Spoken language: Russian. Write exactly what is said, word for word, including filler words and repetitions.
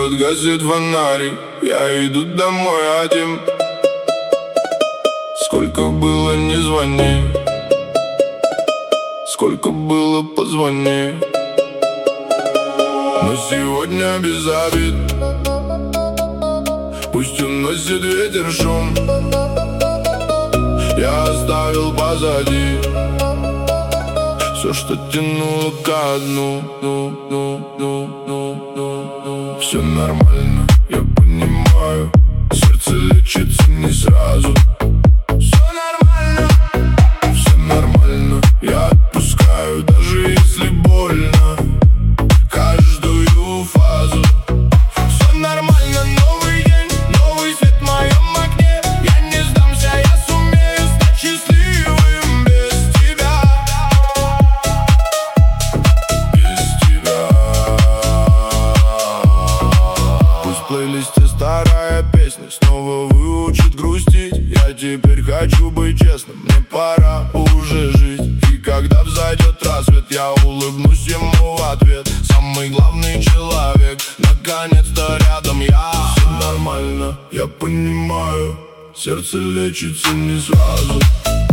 вот гасит фонарик, я иду домой один. Сколько было, не звони, сколько было, позвони. Но сегодня без обид, пусть уносит ветер шум. Я оставил позади все, что тянуло ко дну. ну, ну, ну, ну, ну, ну. Все нормально, я понимаю, сердце лечится не сразу. Все нормально, все нормально, я отпускаю, даже если больно, каждую фазу. Все нормально, новый день, новый свет в моем окне. Я не сдамся, я сумею стать счастливым без тебя. Без тебя. Пусть в плейлисте старая песня снова выучит грустить. Я теперь хочу быть честным, мне пора уже жить. И когда взойдет рассвет, я улыбнусь ему в ответ. Самый главный человек, наконец-то рядом я. Все нормально, я понимаю, сердце лечится не сразу.